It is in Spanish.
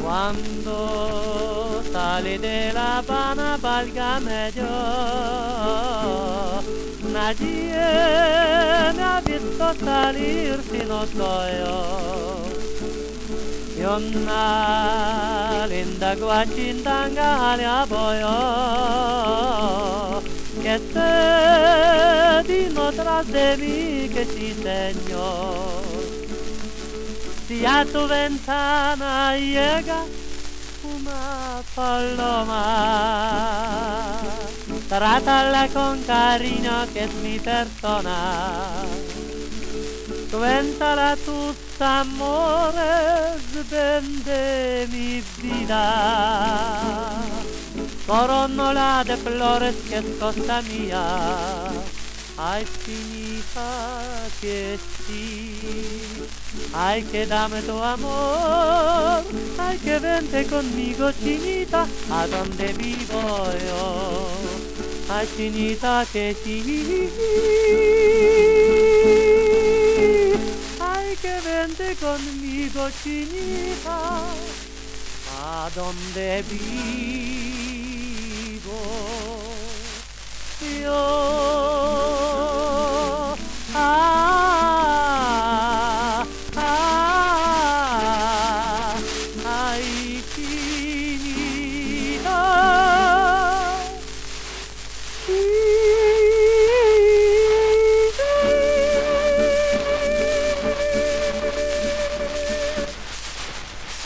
Cuando salí de La Habana, válgame Dios, nadie me ha visto salir si no soy yo. Y una linda guachindanga le voy yo, que se vino tras de mí, que sí señor. Si a tu ventana llega una paloma, trátala con cariño, que es mi persona. Cuéntala tus amores, ven de mi vida. Coronola de flores, que es cosa mía. Ay, chinita, que sí. Ay, que dame tu amor. Ay, que vente conmigo, chinita, a donde vivo yo. Ay, chinita, que sí. Ay, que vente conmigo, chinita, a donde vivo yo.